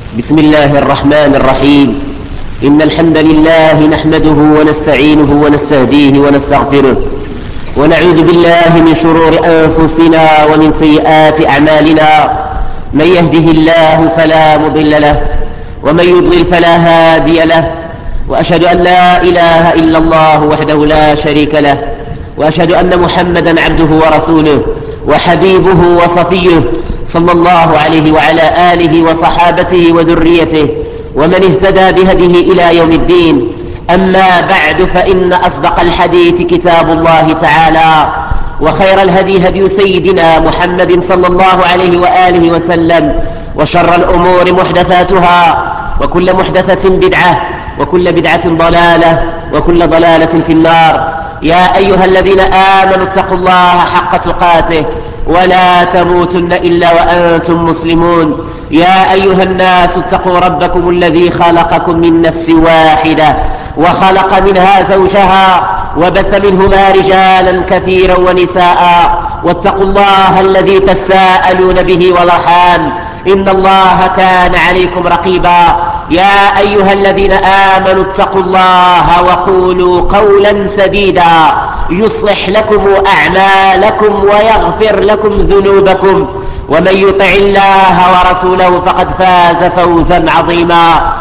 بسم الله الرحمن الرحيم. إن الحمد لله نحمده ونستعينه ونستهديه ونستغفره، ونعوذ بالله من شرور أنفسنا ومن سيئات أعمالنا. من يهده الله فلا مضل له، ومن يضلل فلا هادي له. وأشهد أن لا إله إلا الله وحده لا شريك له، وأشهد أن محمدا عبده ورسوله وحبيبه وصفيه، صلى الله عليه وعلى آله وصحابته وذريته ومن اهتدى بهديه إلى يوم الدين. أما بعد، فإن أصدق الحديث كتاب الله تعالى، وخير الهدي هدي سيدنا محمد صلى الله عليه وآله وسلم، وشر الأمور محدثاتها، وكل محدثة بدعة، وكل بدعة ضلالة، وكل ضلالة في النار. يا أيها الذين آمنوا اتقوا الله حق تقاته ولا تموتن إلا وأنتم مسلمون. يا أيها الناس اتقوا ربكم الذي خلقكم من نفس واحدة، وخلق منها زوجها، وبث منهما رجالا كثيرا ونساء. واتقوا الله الذي تساءلون به والأرحام، إن الله كان عليكم رقيبا. يا أيها الذين آمنوا اتقوا الله وقولوا قولا سديدا يصلح لكم أعمالكم ويغفر لكم ذنوبكم، ومن يطع الله ورسوله فقد فاز فوزا عظيما.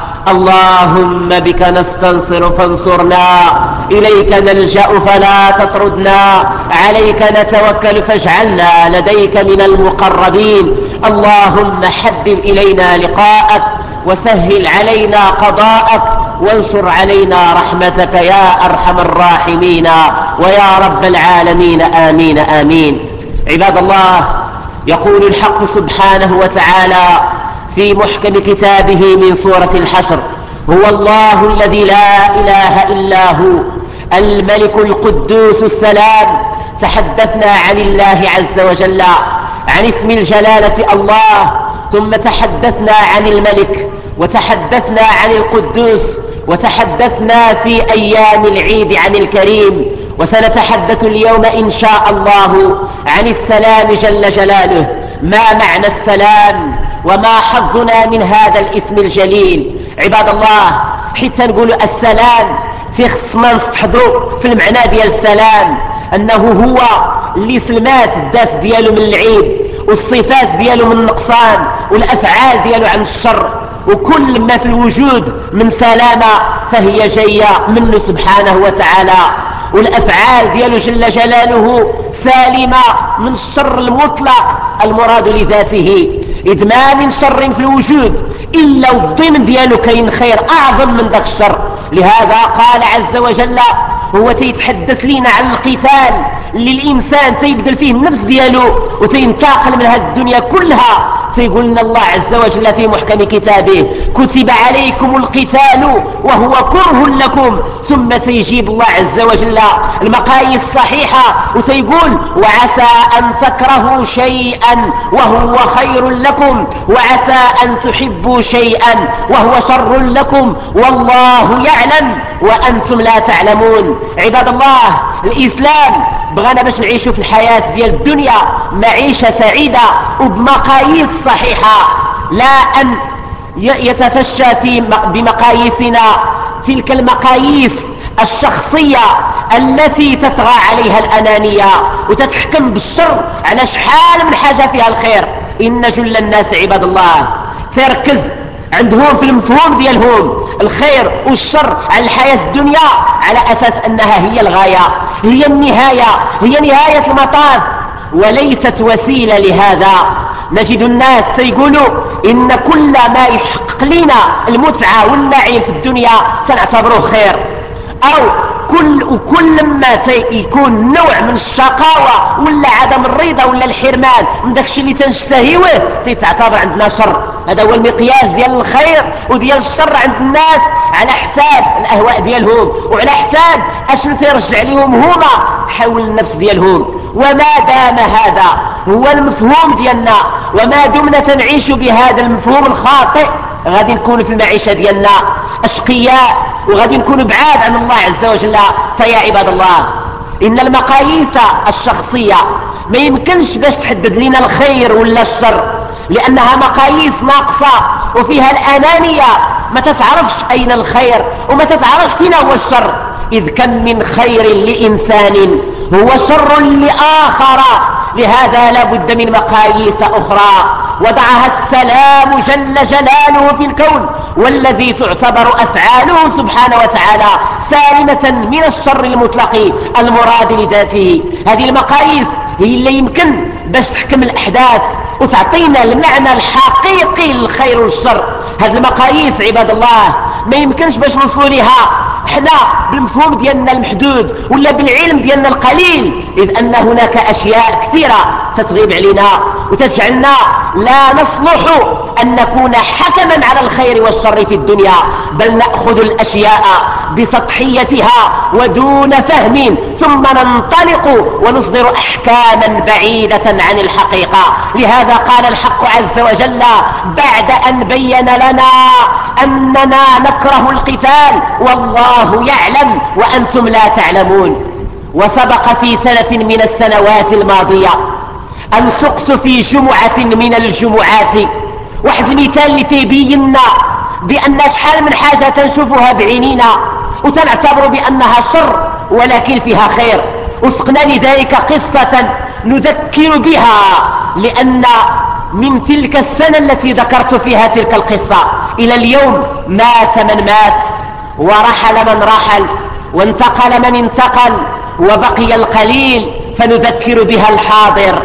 اللهم بك نستنصر فانصرنا، إليك نلجأ فلا تطردنا، عليك نتوكل فاجعلنا لديك من المقربين. اللهم حبب إلينا لقاءك، وسهل علينا قضاءك، وانشر علينا رحمتك يا أرحم الراحمين ويا رب العالمين. آمين آمين. عباد الله، يقول الحق سبحانه وتعالى في محكم كتابه من سورة الحشر: هو الله الذي لا إله إلا هو الملك القدوس السلام. تحدثنا عن الله عز وجل، عن اسم الجلالة الله، ثم تحدثنا عن الملك، وتحدثنا عن القدوس، وتحدثنا في أيام العيد عن الكريم. وسنتحدث اليوم إن شاء الله عن السلام جل جلاله. ما معنى السلام؟ وما حظنا من هذا الاسم الجليل؟ عباد الله، حتى نقول السلام تخصنا نستحضروا في المعنى ديال السلام أنه هو اللي سلمات الداس دياله من العيب، والصفات دياله من النقصان، والأفعال دياله عن الشر، وكل ما في الوجود من سلامة فهي جاية منه سبحانه وتعالى. والأفعال دياله جل جلاله سالمة من الشر المطلق المراد لذاته، إذ ما من شر في الوجود إلا الضمن دياله كاين خير أعظم من ذاك الشر. لهذا قال عز وجل، هو تيتحدث لنا عن القتال اللي الإنسان تيبدل فيه النفس دياله وتينتقل من هذه الدنيا كلها. سيقول لنا الله عز وجل في محكم كتابه: كتب عليكم القتال وهو كره لكم. ثم سيجيب الله عز وجل المقاييس الصحيحة وسيقول: وعسى أن تكرهوا شيئا وهو خير لكم، وعسى أن تحبوا شيئا وهو شر لكم، والله يعلم وأنتم لا تعلمون. عباد الله، الإسلام بغانا باش نعيشوا في الحياة ديال الدنيا معيشة سعيدة وبمقاييس صحيحة، لا أن يتفشى بمقاييسنا تلك المقاييس الشخصية التي تطغى عليها الأنانية وتتحكم بالشر على شحال من حاجة فيها الخير. إن جل الناس عباد الله تركز عندهم في المفهوم ديالهم الخير والشر على الحياة الدنيا على أساس أنها هي الغاية، هي النهاية، هي نهاية المطاف، وليست وسيلة لهذا. نجد الناس سيقولوا إن كل ما يحقق لنا المتعة والنعيم في الدنيا سنعتبره خير، أو كل ما يكون نوع من الشقاوة ولا عدم الرضا ولا الحرمان من داك الشيء اللي تنشتهيوه تعتبر عندنا شر. هذا هو المقياس ديال الخير وديال الشر عند الناس، على حساب الأهواء ديالهم وعلى حساب أشنو تيرجع لهم هما حول النفس ديالهم. وما دام هذا هو المفهوم ديالنا، وما دمنا تنعيش بهذا المفهوم الخاطئ، غادي نكون في المعيشة ديالنا أشقياء، وغادي نكون بعاد عن الله عز وجل. فيا عباد الله، إن المقاييس الشخصية ما يمكنش باش تحدد لنا الخير ولا الشر، لأنها مقاييس ناقصة وفيها الأنانية، ما تتعرفش أين الخير وما تتعرفش فين هو الشر. إذ كم من خير لإنسان هو شر لآخر. لهذا لا بد من مقاييس أخرى وضعها السلام جل جلاله في الكون، والذي تعتبر أفعاله سبحانه وتعالى سالمة من الشر المطلق المراد لذاته. هذه المقاييس هي اللي يمكن باش تحكم الأحداث وتعطينا المعنى الحقيقي للخير والشر. هذه المقاييس عباد الله ما يمكنش باش نوصلوا لها احنا بالمفهوم ديالنا المحدود ولا بالعلم ديالنا القليل، إذ أن هناك أشياء كثيرة تتغيب علينا وتجعلنا لا نصلح أن نكون حكما على الخير والشر في الدنيا، بل نأخذ الأشياء بسطحيتها ودون فهم ثم ننطلق ونصدر أحكاما بعيدة عن الحقيقة. لهذا قال الحق عز وجل بعد أن بين لنا أننا نكره القتال والله يعلم وأنتم لا تعلمون. وسبق في سنة من السنوات الماضية أن سقت في جمعة من الجمعات واحد المثال اللي تبيننا بأن شحال من حاجة تنشوفها بعينينا وتنعتبر بأنها شر ولكن فيها خير. وسقنا لذلك قصة نذكر بها، لأن من تلك السنة التي ذكرت فيها تلك القصة إلى اليوم مات من مات ورحل من رحل وانتقل من انتقل وبقي القليل، فنذكر بها الحاضر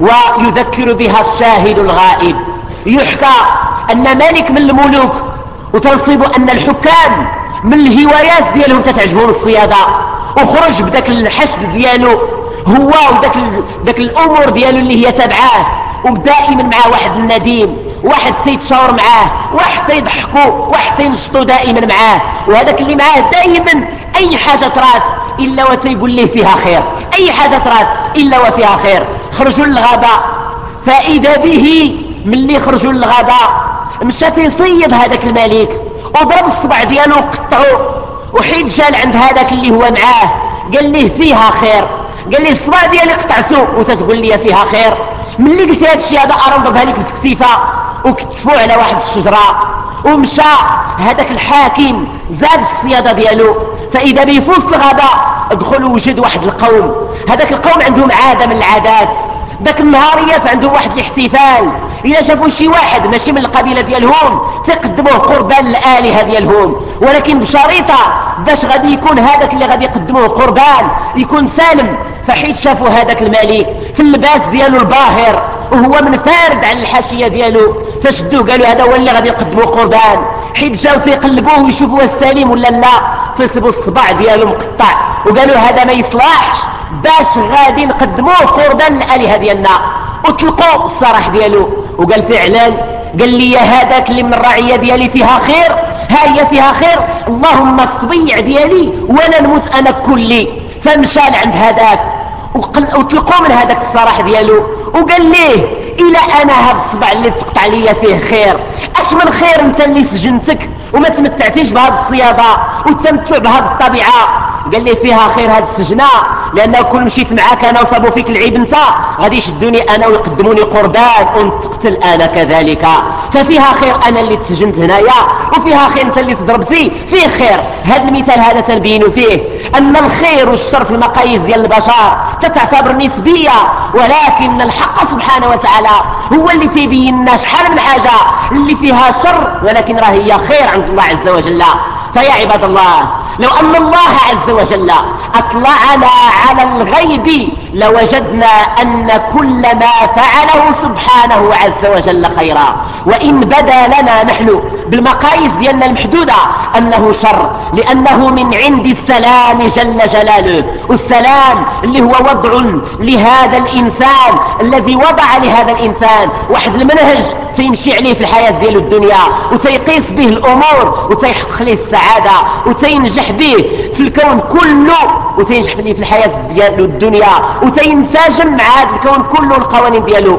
ويذكر بها الشاهد الغائب. يحكى أن ملك من الملوك، وتنصب أن الحكام من الهوايات ديالهم تتعجبهم الصيادة، وخرج بداك الحشد ديالو هو وداك الأمور ديالو اللي هي تبعاه، ودائما معاه واحد النديم، واحد تيتشاور معاه، واحد تيضحكوا، واحد تينشطوا دائما معاه، وهذاك اللي معاه دائما أي حاجة طرات إلا وتيقول له فيها خير، أي حاجة طرات إلا وفيها خير. خرجوا للغابة، فإذا به من اللي خرجوا للغابة مشى تيصيد هذاك الملك وضرب الصبع ديالو وقطعو، وحيد جال عند هذاك اللي هو معاه قال له فيها خير، قال لي الصبع ديالي قطعته وتتقول لي فيها خير. ملي قلت هذا الشيء هذا ارضبها لك بتكتيفه وكتفوه على واحد الشجره، ومشى هذاك الحاكم زاد في الصياده ديالو، فاذا به في وسط الغابه دخل وجد واحد القوم. هذاك القوم عندهم عاده من العادات، ذاك النهاريات عندهم واحد الاحتفال، إذا شافوا شي واحد ماشي من القبيلة ديالهم تقدموه قربان الآلهة ديالهم، ولكن بشريطة باش غادي يكون هذاك اللي غادي يقدموه قربان يكون سالم. فحيت شافوا هذاك الملك في اللباس ديالو الباهر وهو منفارد عن الحاشية ديالو، فشدوه قالوا هذا هو اللي غادي يقدموه قربان. حيت جاو تيقلبوه ويشوفوا السليم ولا لا، تصيبوا الصباع ديالو مقطع وقالوا هذا ما يصلحش باش غادي نقدموه قربان الآلهة ديالنا، وطلقوا الصراح ديالو وقال فعلا، قال لي هذاك اللي من الرعية ديالي فيها خير، ها هي فيها خير، اللهم الصبيع ديالي ولا نموت أنا كلي. فمشى عند هذاك وطلقوا من هذاك الصراح ديالو وقال ليه إلى أنا هذا الصبع اللي تقطع لي فيه خير، أش من خير أنت اللي سجنتك وما تمتعتيش بهذه الصيادة والتمتع بهذه الطبيعة. قال لي فيها خير هذه السجنة، لأنه كل مشيت معاك أنا وصابوا فيك العيب انت غادي يشدوني أنا ويقدموني قربان ونتقتل أنا كذلك، ففيها خير أنا اللي تسجنت هنايا، وفيها خير أنت اللي تضربتي فيه خير. هذا المثال هذا تنبين فيه أن الخير والشر في المقاييس ديال البشر تتعتبر نسبية، ولكن الحق سبحانه وتعالى هو اللي تيبين لنا شحال من حاجة اللي فيها شر ولكن راه هي خير عند الله عز وجل. فيا عباد الله، لو أن الله عز وجل أطلعنا على الغيب لوجدنا أن كل ما فعله سبحانه عز وجل خيرا، وإن بدا لنا نحن بالمقاييس ديالنا المحدودة أنه شر، لأنه من عند السلام جل جلاله، والسلام اللي هو وضع لهذا الإنسان الذي وضع لهذا الإنسان واحد المنهج تيمشي عليه في الحياة ديالو الدنيا وتيقيس به الأمور وتيحقق له السعادة وتينجح به في الكون كله وتينجح في الحياة ديالو الدنيا وتينسجم مع هذا الكون كله القوانين ديالو.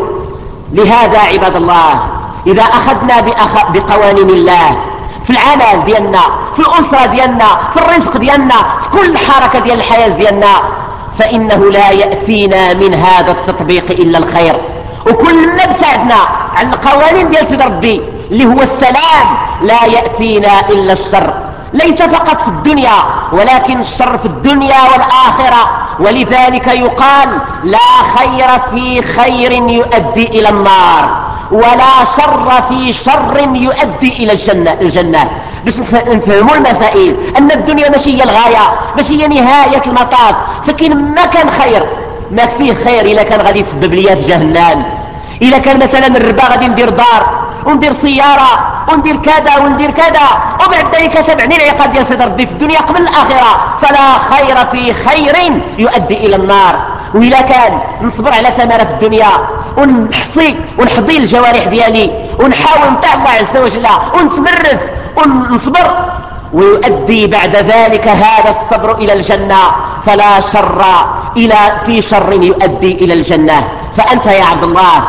لهذا عباد الله، إذا أخذنا بقوانين الله في العمل ديالنا، في الأسرة ديالنا، في الرزق ديالنا، في كل حركة ديال الحياة ديالنا، فإنه لا يأتينا من هذا التطبيق إلا الخير. وكلنا ابتعدنا عن القوانين ديال سيد ربي اللي هو السلام لا يأتينا إلا الشر، ليس فقط في الدنيا ولكن الشر في الدنيا والآخرة. ولذلك يقال لا خير في خير يؤدي إلى النار، ولا شر في شر يؤدي إلى الجنة. باش نفهموا المسائل أن الدنيا ماشي هي الغاية، ماشي هي نهاية المطاف. فكين ما كان خير، ما فيه خير إلا كان غادي يسبب لي في جهنم. إلا كان مثلا الربا غادي ندير دار وندير سيارة وندير كذا وندير كذا وبعد ذلك تبعني العقاب ديال سيد ربي في الدنيا قبل الآخرة، فلا خير في خير يؤدي إلى النار. وإلا كان نصبر على ثمرة في الدنيا ونحضي الجوارح ديالي ونحاول نطيع الله عز وجل ونتمرس ونصبر، ويؤدي بعد ذلك هذا الصبر إلى الجنة، فلا شر في شر يؤدي إلى الجنة. فأنت يا عبد الله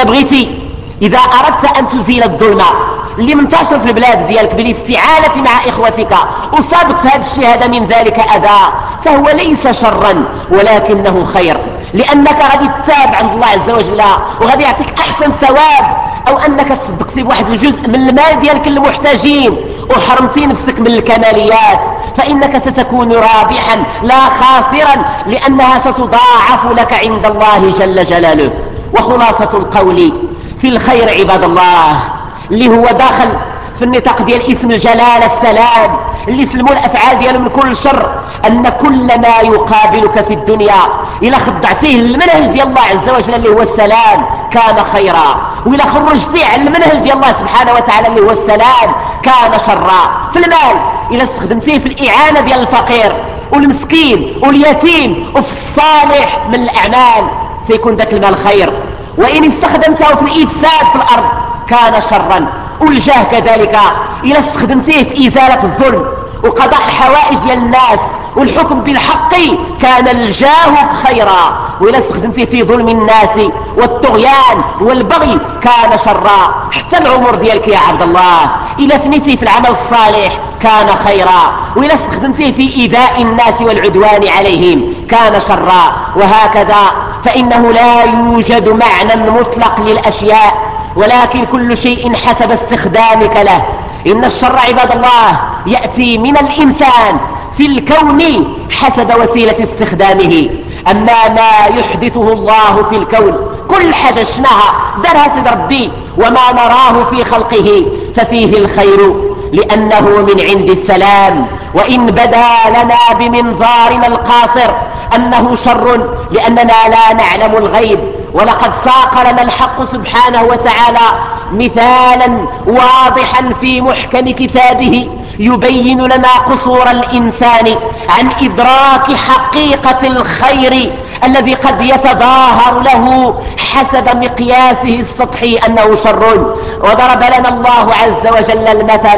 إذا أردت أن تزيل الظلم اللي منتشر في البلاد ديالك بالاستعانة مع إخوتك وصابك في هذا الشيء هذا من ذلك أذى، فهو ليس شرا ولكنه خير، لأنك غادي تتاب عند الله عز وجل وغادي يعطيك أحسن ثواب. أو أنك تصدقتي بواحد الجزء من المال ديالك المحتاجين وحرمتي نفسك من الكماليات، فإنك ستكون رابحا لا خاسرا، لأنها ستضاعف لك عند الله جل جلاله. وخلاصة القول في الخير عباد الله اللي هو داخل في النطاق ديال اسم الجلالة السلام اللي يسلموا الأفعال ديالهم من كل شر، أن كل ما يقابلك في الدنيا إلا خضعتيه للمنهج ديال الله عز وجل اللي هو السلام كان خيرا، وإلا خرجتيه على المنهج ديال الله سبحانه وتعالى اللي هو السلام كان شرا. في المال إلا استخدمتيه في الإعانة ديال الفقير والمسكين واليتيم وفي الصالح من الأعمال سيكون ذاك المال خير، وإن استخدمته في الإفساد في الأرض كان شرا. والجاه كذلك إذا استخدمتيه في إزالة الظلم وقضاء الحوائج ديال الناس والحكم بالحق كان الجاه خيرا، وإذا استخدمتيه في ظلم الناس والطغيان والبغي كان شرا. حتى العمر ديالك يا عبد الله إذا ثنيتيه في العمل الصالح كان خيرا، وإذا استخدمتيه في إيذاء الناس والعدوان عليهم كان شرا. وهكذا فإنه لا يوجد معنى مطلق للأشياء، ولكن كل شيء حسب استخدامك له. إن الشر عباد الله يأتي من الإنسان في الكون حسب وسيلة استخدامه. أما ما يحدثه الله في الكون كل حاجة شناها دارها سيد ربي وما نراه في خلقه ففيه الخير، لأنه من عند السلام. وإن بدا لنا بمنظارنا القاصر أنه شر لأننا لا نعلم الغيب، ولقد ساق لنا الحق سبحانه وتعالى مثالا واضحا في محكم كتابه يبين لنا قصور الإنسان عن إدراك حقيقة الخير الذي قد يتظاهر له حسب مقياسه السطحي أنه شر. وضرب لنا الله عز وجل المثل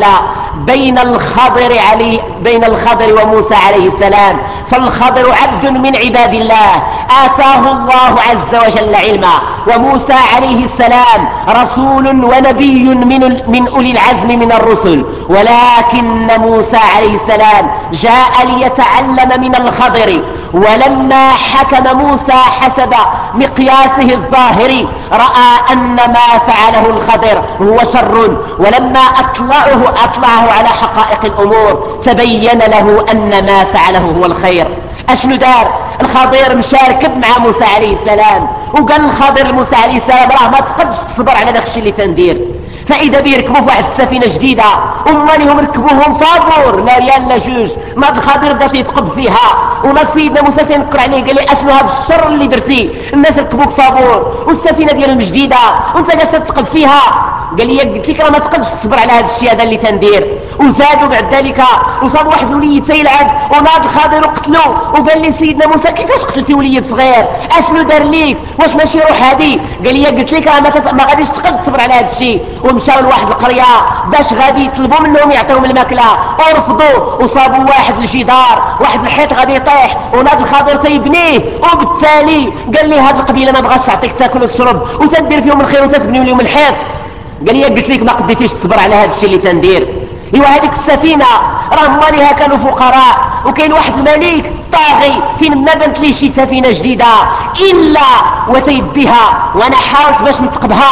بين الخضر وموسى عليه السلام. فالخضر عبد من عباد الله آتاه الله عز وجل علما، وموسى عليه السلام رسول ونبي من أولي العزم من الرسل، ولكن موسى عليه السلام جاء ليتعلم من الخضر، ولما حكم موسى حسب مقياسه الظاهري رأى أن ما فعله الخضر هو شر، ولما أطلعه على حقائق الأمور تبين له أن ما فعله هو الخير. أشنو دار الخضر؟ مشاركب مع موسى عليه السلام وقال الخضر لموسى عليه السلام راه ما تقدش تصبر على داك الشيء اللي تندير، فإذا بيركبوا في واحد السفينة جديدة أمانهم ركبوهم فابور لا ريال لا جوج، ما الخضر دا تيتقب فيها وما سيدنا موسى تنكر عليه قال لي أشنو هذا الشر اللي درتي؟ الناس ركبوك فابور والسفينة ديالهم جديدة وانت جالس تتقب فيها. قال لي قلت لك راه ما تقدش تصبر على هذا الشيء هذا اللي تندير. وزادوا بعد ذلك وصاب واحد الوليد تيلعب وناض الخضر وقتلو، وقال لي سيدنا موسى كيفاش قتلتي وليد صغير؟ اشنو دار ليك؟ واش ماشي روح هذه؟ قال لي قلت لك ما غاديش تقدر تصبر على هذا الشيء. ومشاو لواحد القريه باش غادي يطلبوا منهم يعطيهم الماكله ورفضوا، وصابوا واحد الجدار واحد الحيط غادي يطيح وناض الخضر تيبنيه، وبالتالي قال لي هذه القبيله ما بغاش تعطيك تاكل وتشرب وتدير فيهم الخير وتبنيو لهم الحيط. قال لي قلت لك ما قديتيش تصبر على هذا الشيء اللي تندير. ايوا هذيك السفينه راه مالها كانوا فقراء وكاين واحد الملك طاغي فين ما بنت لي شي سفينه جديده الا وتيديها، وانا حاولت باش نتقبها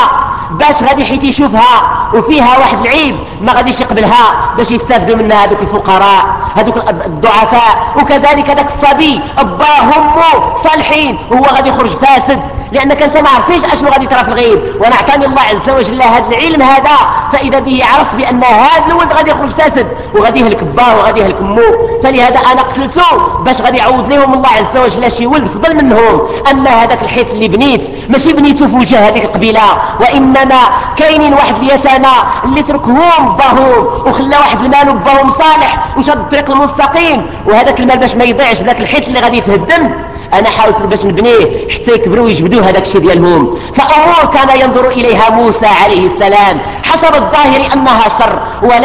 باش غادي حيت يشوفها وفيها واحد العيب ما غاديش يقبلها، باش يستافدوا منها هذوك الفقراء هذوك الضعفاء. وكذلك هذاك الصبي أباه وأمه صالحين وهو غادي يخرج فاسد، لأنك أنت ما عرفتيش أشنو غادي ترى في الغيب. وأنا أعطاني الله عز وجل هذا العلم هذا، فإذا به عرفت بأن هذا الولد غادي يخرج فاسد وغادي يهلك باه وغادي يهلك أمه، فلهذا أنا قتلته باش غادي يعوض لهم الله عز وجل شي ولد فضل منهم. أما هذاك الحيط اللي بنيت ماشي بنيته في وجه هذيك القبيلة، وإنما كاينين واحد اليتامى اللي تركهم باهم وخلى واحد المال باهم صالح وشد الطريق المستقيم، وهذاك المال باش ما يضيعش بذاك الحيط اللي غادي يتهدم أنا حاولت باش نبنيه حتى يكبروا ويجبدوا هذاك الشيء ديالهم. فأمور كان ينظر إليها موسى عليه السلام حسب الظاهر أنها شر،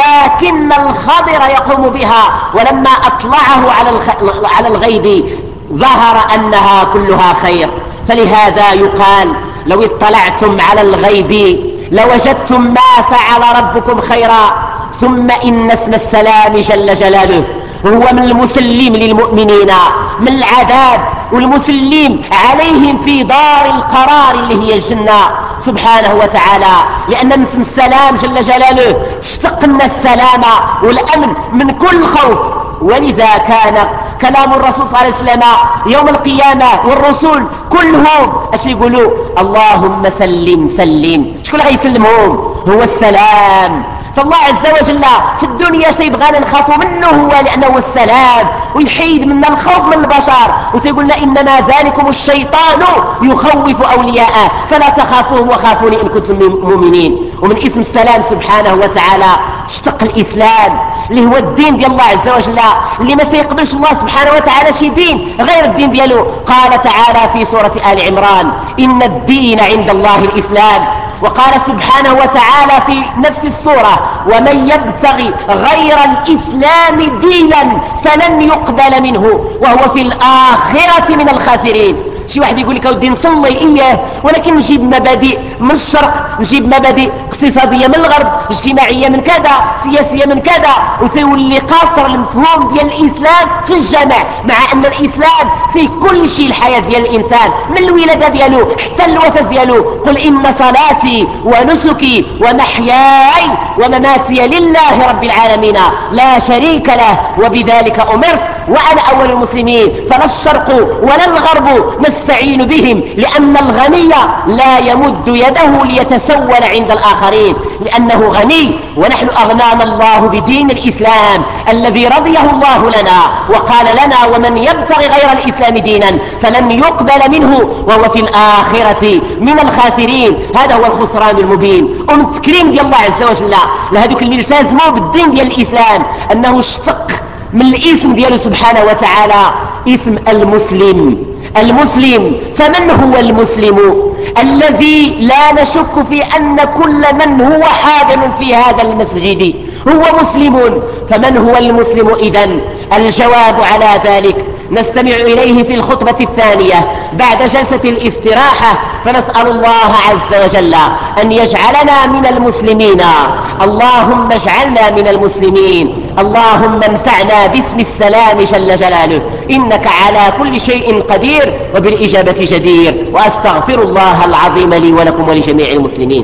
ولكن الخضر يقوم بها، ولما أطلعه على الغيب ظهر أنها كلها خير. فلهذا يقال لو اطلعتم على الغيب لوجدتم ما فعل ربكم خيرا. ثم إن اسم السلام جل جلاله هو من المسلم للمؤمنين من العذاب والمسلم عليهم في دار القرار اللي هي الجنة سبحانه وتعالى، لأن اسم السلام جل جلاله تشتق لنا السلامة والأمن من كل خوف. ولذا كان كلام الرسول صلى الله عليه وسلم يوم القيامة والرسول كلهم اش يقولوا؟ اللهم سلم سلم. شكون غيسلمهم؟ هو السلام. فالله عز وجل في الدنيا سيبغانا نخافوا منه هو لأنه هو السلام، ويحيد منا الخوف من البشر، وسيقول لنا إنما ذلكم الشيطان يخوف أولياءه فلا تخافوهم وخافوني إن كنتم مؤمنين. ومن اسم السلام سبحانه وتعالى اشتق الإسلام اللي هو الدين ديال الله عز وجل، اللي ما سيقبلش الله سبحانه وتعالى شي دين غير الدين ديالو. قال تعالى في سورة آل عمران إن الدين عند الله الإسلام. وقال سبحانه وتعالى في نفس السورة ومن يبتغي غير الإسلام دينا فلن يقبل منه وهو في الآخرة من الخاسرين. شي واحد يقول لك اودي نصلي اياه ولكن نجيب مبادئ من الشرق، نجيب مبادئ اقتصاديه من الغرب، اجتماعيه من كذا، سياسيه من كذا، وسيولي قاصر المفهوم ديال الاسلام في الجمع، مع ان الاسلام فيه كل شيء الحياه ديال الانسان من الولاده ديالو حتى الوفاه ديالو. قل ان صلاتي ونسكي ومحياي ومماتي لله رب العالمين لا شريك له وبذلك امرت وانا اول المسلمين. فلا الشرق ولا الغرب نستعين بهم، لأن الغني لا يمد يده ليتسول عند الآخرين لأنه غني، ونحن أغنانا الله بدين الإسلام الذي رضيه الله لنا وقال لنا ومن يبتغي غير الإسلام دينا فلن يقبل منه وهو في الآخرة من الخاسرين. هذا هو الخسران المبين. ومن التكريم ديال الله عز وجل لهذوك اللي التزموا بالدين ديال الإسلام أنه اشتق من الاسم دياله سبحانه وتعالى اسم المسلم. المسلم، فمن هو المسلم؟ الذي لا نشك في أن كل من هو حاضر في هذا المسجد هو مسلم. فمن هو المسلم إذن؟ الجواب على ذلك نستمع إليه في الخطبة الثانية بعد جلسة الاستراحة، فنسأل الله عز وجل أن يجعلنا من المسلمين. اللهم اجعلنا من المسلمين، اللهم انفعنا باسم السلام جل جلاله، إنك على كل شيء قدير وبالإجابة جدير. وأستغفر الله العظيم لي ولكم ولجميع المسلمين.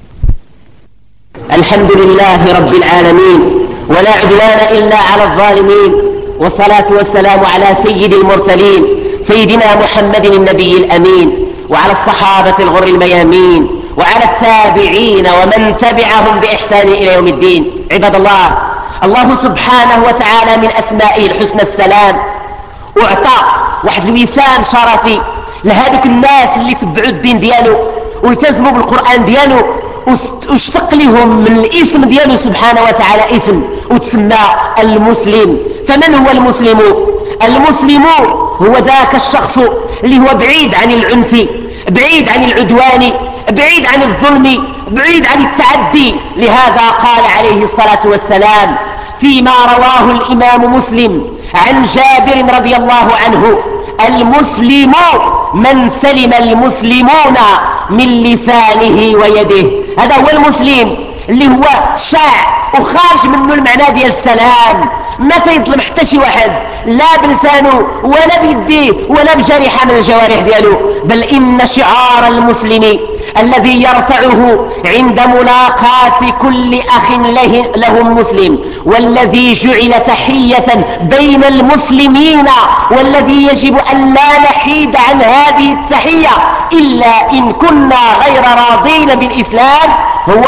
الحمد لله رب العالمين ولا عدوان إلا على الظالمين، والصلاة والسلام على سيد المرسلين سيدنا محمد النبي الأمين، وعلى الصحابة الغر الميامين، وعلى التابعين ومن تبعهم بإحسان إلى يوم الدين. عباد الله، الله سبحانه وتعالى من أسمائه الحسنى السلام، وأعطى واحد الوسام شرفي لهذوك الناس اللي تبعوا الدين ديالو والتزموا بالقرآن ديالو، واشتق لهم من الاسم ديالو سبحانه وتعالى اسم وتسمى المسلم. فمن هو المسلم؟ المسلم هو ذاك الشخص اللي هو بعيد عن العنف، بعيد عن العدوان، بعيد عن الظلم، بعيد عن التعدي. لهذا قال عليه الصلاة والسلام فيما رواه الإمام مسلم عن جابر رضي الله عنه: المسلم من سلم المسلمون من لسانه ويده. هذا هو المسلم اللي هو شاع وخارج منه المعنى ديال السلام، ما تيظلم حتى شي واحد لا بلسانه ولا بيديه ولا بجريحة من الجوارح ديالو، بل إن شعار المسلم الذي يرفعه عند ملاقاة كل أخ له مسلم، والذي جعل تحية بين المسلمين، والذي يجب أن لا نحيد عن هذه التحية إلا إن كنا غير راضين بالإسلام، هو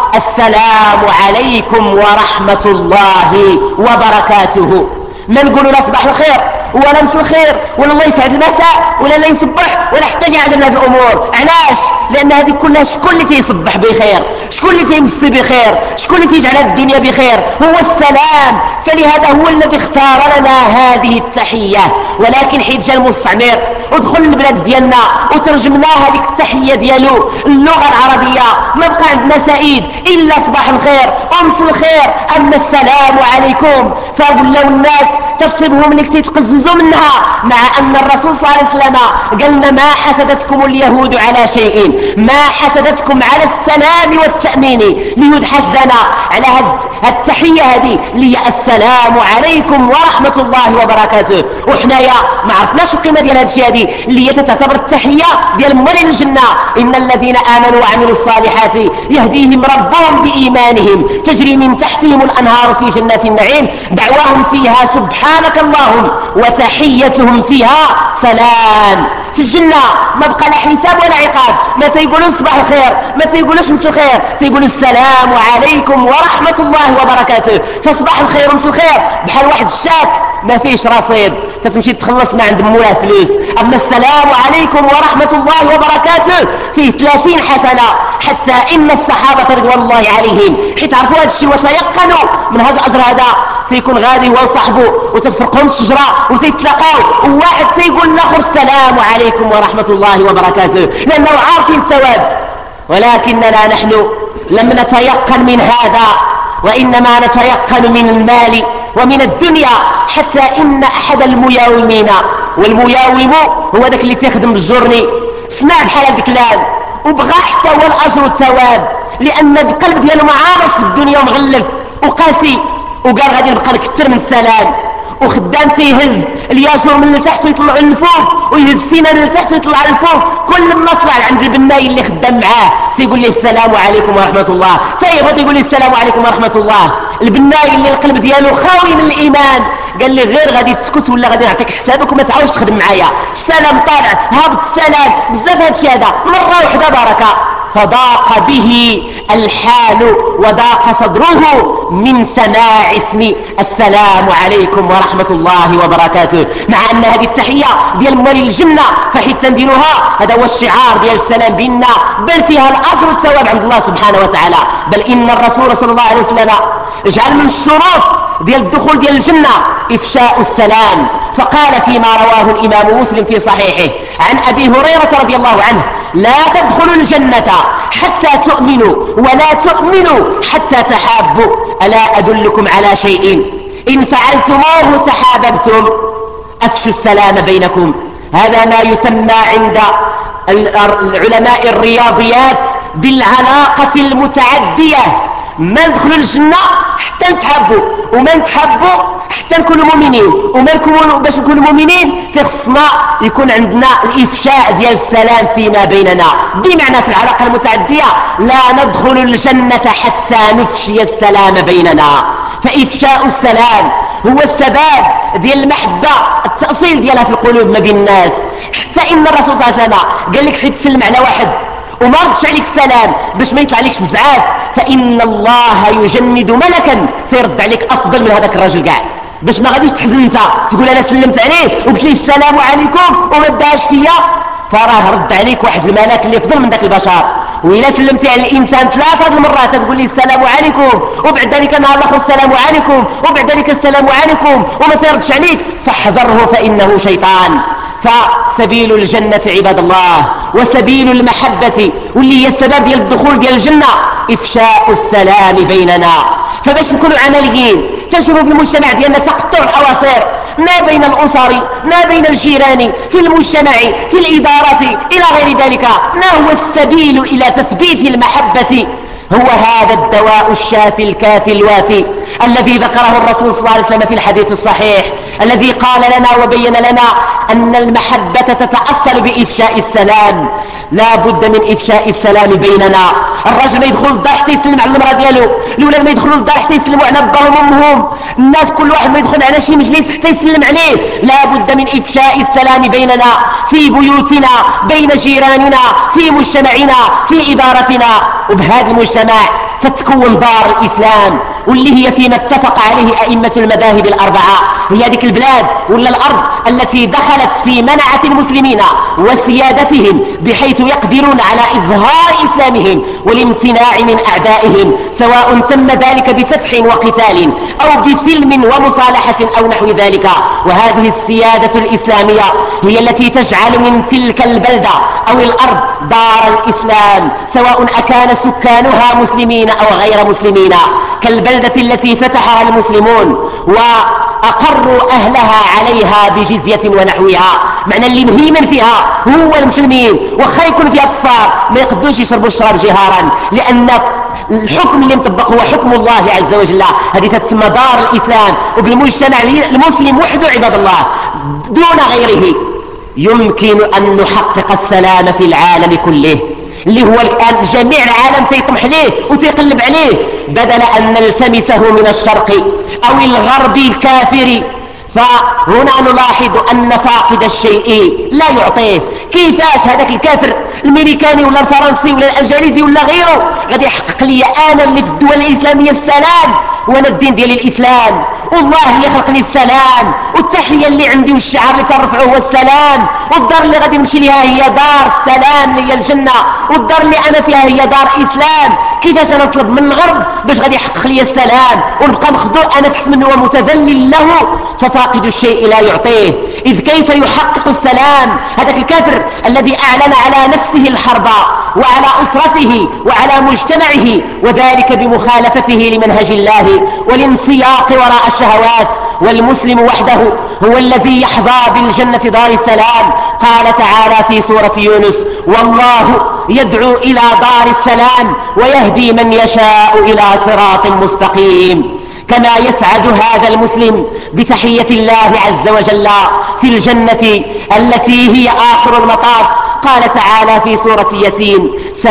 السلام عليكم ورحمة الله وبركاته. ما نقول لا صباح الخير ولا مساء الخير ولا الله يسعد المساء ولا لا يصبح ولا حتى شي حاجه من هذه الامور. علاش؟ لان هذه كلها شكون اللي تيصبح بخير؟ شكون اللي تيمسي بخير؟ شكون اللي تيجعل الدنيا بخير؟ هو السلام. فلهذا هو الذي اختار لنا هذه التحيه. ولكن حيت جا المستعمر ودخل البلاد ديالنا وترجمنا هذيك التحيه ديالو اللغه العربيه، ما بقى عندنا سعيد الا صباح الخير ومس الخير، اما السلام عليكم فقلاو الناس تبصبهم اللي تيتقززوا منها، مع ان الرسول صلى الله عليه وسلم قال لنا ما حسدتكم اليهود على شيء، ما حسدتكم على السلام والتأمين، اليهود حسدنا على التحية هذه اللي هي السلام عليكم ورحمة الله وبركاته. وحنايا ما عرفناش القيمة ديال هذا الشيء هذه اللي هي تعتبر التحية ديال موالين الجنة. إن الذين آمنوا وعملوا الصالحات يهديهم ربهم بإيمانهم تجري من تحتهم الأنهار في جنات النعيم دعواهم فيها سبحانك اللهم وتحيتهم فيها سلام. في الجنة ما بقى لا حساب ولا عقاب، ما تيقولوا صباح الخير، ما تيقولوش مساء الخير، تيقولوا السلام عليكم ورحمة الله وبركاته. فصباح الخير ومساء الخير بحال واحد الشاك ما فيش رصيد تتمشي تخلص ما عند مولا فلوس. اما السلام عليكم ورحمة الله وبركاته فيه 30 حسنة، حتى ان الصحابة رضوان الله عليهم حيت عرفوا هذا الشيء وتيقنوا من هذا الاجر هذا، تيكون غادي هو وصاحبه وتتفرقهم الشجرة وتيتلاقاو وواحد تيقول للاخر السلام عليكم ورحمة الله وبركاته لانه عارفين الثواب. ولكننا نحن لم نتيقن من هذا، وإنما نتيقن من المال ومن الدنيا. حتى إن أحد المياومين، والمياوم هو ذاك اللي تيخدم بالجرني، سمع بحال هذا الكلام وبغى حتى هو الأجر والثواب، لأن القلب ديالو ما عارف في الدنيا ومغلب وقاسي، وقال غادي نبقى نكثر من السلام. وخدام تيهز الياسور من لتحت ويطلع للفوق، ويهز السنان من لتحت ويطلع للفوق، كل ما طلع عند البناي اللي خدام معاه تيقول لي السلام عليكم ورحمة الله، فيهبط يقول لي السلام عليكم ورحمة الله. البناي اللي القلب ديالو خاوي من الإيمان قال لي غير غادي تسكت ولا غادي نعطيك حسابك وما تعاودش تخدم معايا. السلام طالع هابط السلام بزاف هذا الشيء هذا مرة واحدة بركة. فضاق به الحال وضاق صدره من سماع اسم السلام عليكم ورحمة الله وبركاته، مع أن هذه التحية ديال موالي الجنة فحيت تنديروها هذا هو الشعار ديال السلام بيننا، بل فيها الأجر والثواب عند الله سبحانه وتعالى. بل إن الرسول صلى الله عليه وسلم جعل من الشروط ديال الدخول ديال الجنة إفشاء السلام، فقال فيما رواه الإمام مسلم في صحيحه عن أبي هريرة رضي الله عنه: لا تدخلوا الجنة حتى تؤمنوا ولا تؤمنوا حتى تحابوا، ألا أدلكم على شيء إن فعلتموه تحاببتم؟ أفشوا السلام بينكم. هذا ما يسمى عند العلماء الرياضيات بالعلاقة المتعدية. ما ندخلوا الجنة حتى نتحبوا، وما نتحبوا حتى نكونوا مؤمنين، باش نكونوا مؤمنين خصنا يكون عندنا الإفشاء ديال السلام فيما بيننا. بمعنى في العلاقة المتعدية لا ندخل الجنة حتى نفشي السلام بيننا. فإفشاء السلام هو السبب ديال المحبة، التأصيل ديالها في القلوب ما بين الناس. حتى إن الرسول صلى الله عليه وسلم قال لك شي تسلم على واحد وما ردش عليك السلام باش ما يطلع عليكش الزعاف، فإن الله يجند ملكا فيرد عليك أفضل من هذاك الرجل كاع، باش ما غاديش تحزن انت تقول انا سلمت عليه وقلت لي السلام عليكم وما داش فيا، فراه رد عليك واحد الملك اللي افضل من ذاك البشر. وإلا سلمتي على الإنسان 3 المرات تقول لي السلام عليكم، وبعد ذلك نهار الآخر السلام عليكم، وبعد ذلك السلام عليكم، وما تردش عليك، فاحذره فإنه شيطان. فسبيل الجنة عباد الله وسبيل المحبة واللي هي السبب ديال الدخول ديال الجنة إفشاء السلام بيننا. فباش نكونوا عمليين تنشوفوا في المجتمع ديالنا تقطع الأواصر ما بين الأسر، ما بين الجيران، في المجتمع، في الإدارة إلى غير ذلك. ما هو السبيل إلى تثبيت المحبة؟ هو هذا الدواء الشافي الكافي الوافي الذي ذكره الرسول صلى الله عليه وسلم في الحديث الصحيح الذي قال لنا وبين لنا أن المحبة تتأصل بإفشاء السلام. لا بد من إفشاء السلام بيننا. الرجل ما يدخل الدار حتى يسلم على المرأة ديالو، الولاد ما يدخلوا الدار حتى يسلموا على باهم وامهم، الناس كل واحد ما يدخل على شي مجلس حتى يسلم عليه. لا بد من إفشاء السلام بيننا، في بيوتنا، بين جيراننا، في مجتمعنا، في إدارتنا. وبهذا المجتمع تتكون دار الإسلام، واللي هي فيما اتفق عليه أئمة المذاهب الأربعة. هي هذيك البلاد ولا الأرض التي دخلت في منعة المسلمين وسيادتهم، بحيث يقدرون على إظهار إسلامهم والامتناع من أعدائهم، سواء تم ذلك بفتح وقتال أو بسلم ومصالحة أو نحو ذلك. وهذه السيادة الإسلامية هي التي تجعل من تلك البلدة أو الأرض دار الإسلام، سواء أكان سكانها مسلمين أو غير مسلمين، كالبلدة التي فتحها المسلمون وأقروا أهلها عليها بجزية ونحوها. معنى اللي مهيمن فيها هو المسلمين، وخا يكون فيها كفار ما يقدوش يشربوا الشراب جهارا، لأن الحكم اللي مطبق هو حكم الله عز وجل. هذه تتسمى دار الإسلام. وبالمجتمع المسلم وحده عباد الله دون غيره يمكن أن نحقق السلام في العالم كله، اللي هو الآن جميع العالم تيطمح ليه وتيقلب عليه، بدل أن نلتمسه من الشرق أو الغرب الكافر. فهنا نلاحظ أن فاقد الشيء لا يعطيه. كيفاش هذاك الكافر الامريكاني ولا الفرنسي ولا الانجليزي ولا غيره غادي يحقق لي انا اللي في الدول الاسلاميه السلام، وانا الدين ديالي الاسلام، والله اللي خلقني السلام، والتحيه اللي عندي والشعار اللي ترفعه هو السلام، والدار اللي غادي نمشي لها هي دار السلام اللي هي الجنه، والدار اللي انا فيها هي دار اسلام. كيفاش انا نطلب من الغرب باش غادي يحقق لي السلام ونبقى مخدوع انا تحت منه ومتذلل له؟ ففاقد الشيء لا يعطيه. إذ كيف يحقق السلام هذاك الكافر الذي أعلن على نفسه الحرب وعلى أسرته وعلى مجتمعه، وذلك بمخالفته لمنهج الله والانسياق وراء الشهوات، والمسلم وحده هو الذي يحظى بالجنة دار السلام. قال تعالى في سورة يونس: والله يدعو إلى دار السلام ويهدي من يشاء إلى صراط مستقيم. كما يسعد هذا المسلم بتحية الله عز وجل في الجنة التي هي آخر المطاف. قال تعالى في سورة ياسين: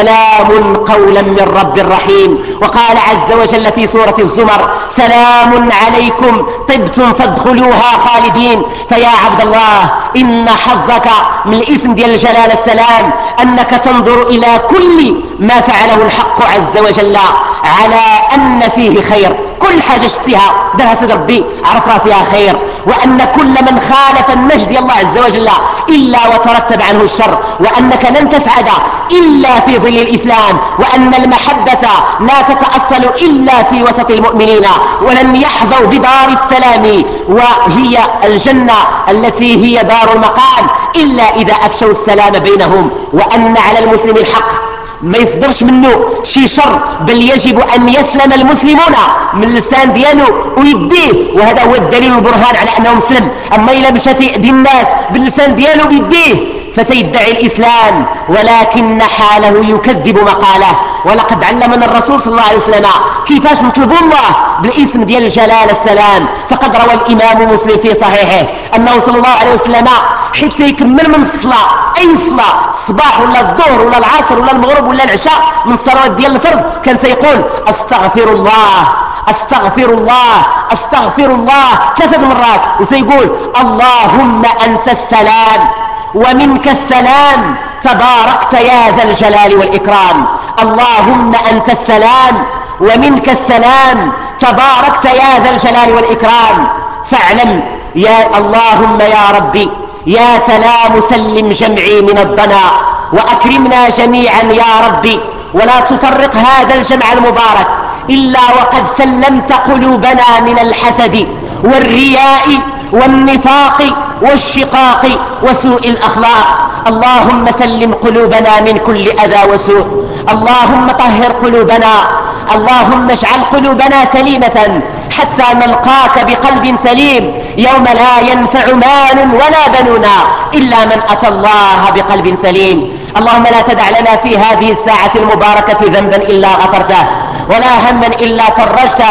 سلام قولا من رب رحيم. وقال عز وجل في سورة الزمر: سلام عليكم طبتم فادخلوها خالدين. فيا عبد الله إن حظك من الاسم ديال الجلال السلام أنك تنظر إلى كل ما فعله الحق عز وجل على أن فيه خير. كل حاجة شتيها دها سيد ربي عرفها فيها خير، وأن كل من خالف النهج ديال الله عز وجل إلا وترتب عنه الشر، وأنك لن تسعد إلا في ظل الإسلام، وأن المحبة لا تتأصل إلا في وسط المؤمنين، ولن يحظوا بدار السلام وهي الجنة التي هي دار المقام إلا إذا أفشوا السلام بينهم. وأن على المسلم الحق ما يصدرش منه شي شر، بل يجب أن يسلم المسلمون من اللسان ديالو ويديه، وهذا هو الدليل والبرهان على أنه مسلم. أما إلا مشى تيأذي الناس باللسان ديالو بيديه فتيدعي الإسلام ولكن حاله يكذب مقاله. ولقد علمنا الرسول صلى الله عليه وسلم كيفاش نطلبوا الله بالاسم ديال جلال السلام. فقد روى الإمام مسلم في صحيحه أنه صلى الله عليه وسلم حتى يكمل من الصلاة، أي صلاة، الصباح ولا الظهر ولا العصر ولا المغرب ولا العشاء، من الصلوات ديال الفرض، كان يقول: أستغفر الله أستغفر الله أستغفر الله 3 مرات، وسيقول: اللهم أنت السلام ومنك السلام تباركت يا ذا الجلال والإكرام. اللهم أنت السلام ومنك السلام تباركت يا ذا الجلال والإكرام. فاعلم يا اللهم يا ربي يا سلام سلم جمعي من الضنا وأكرمنا جميعا يا ربي، ولا تفرق هذا الجمع المبارك إلا وقد سلمت قلوبنا من الحسد والرياء والنفاق والشقاق وسوء الأخلاق. اللهم سلم قلوبنا من كل أذى وسوء. اللهم طهر قلوبنا، اللهم اجعل قلوبنا سليمة حتى نلقاك بقلب سليم يوم لا ينفع مال ولا بنون إلا من أتى الله بقلب سليم. اللهم لا تدع لنا في هذه الساعة المباركة ذنبا إلا غفرته، ولا هما إلا فرجته،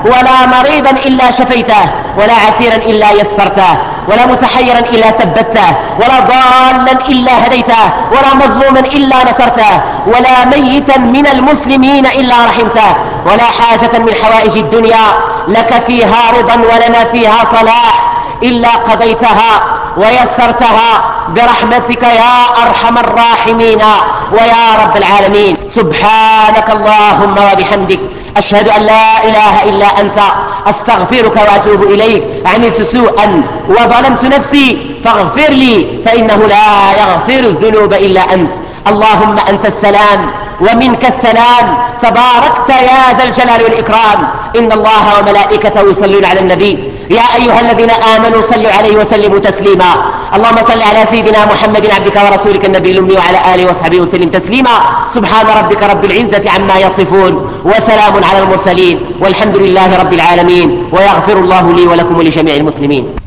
ولا مريضا إلا شفيته، ولا عسيرا إلا يسرته، ولا متحيرا إلا ثبته، ولا ضالا إلا هديته، ولا مظلوما إلا نصرته، ولا ميتا من المسلمين إلا رحمته، ولا حاجة من حوائج الدنيا لك فيها رضا ولنا فيها صلاح إلا قضيتها ويسرتها برحمتك يا أرحم الراحمين ويا رب العالمين. سبحانك اللهم وبحمدك، أشهد أن لا إله إلا أنت، أستغفرك وأتوب إليك. عملت سوءا وظلمت نفسي فاغفر لي، فإنه لا يغفر الذنوب إلا أنت. اللهم أنت السلام ومنك السلام، تباركت يا ذا الجلال والإكرام. إن الله وملائكته يصلون على النبي، يا أيها الذين آمنوا صلوا عليه وسلموا تسليما. اللهم صل على سيدنا محمد عبدك ورسولك النبي الأمي وعلى آله وصحبه وسلم تسليما. سبحان ربك رب العزة عما يصفون، وسلام على المرسلين، والحمد لله رب العالمين. ويغفر الله لي ولكم ولجميع المسلمين.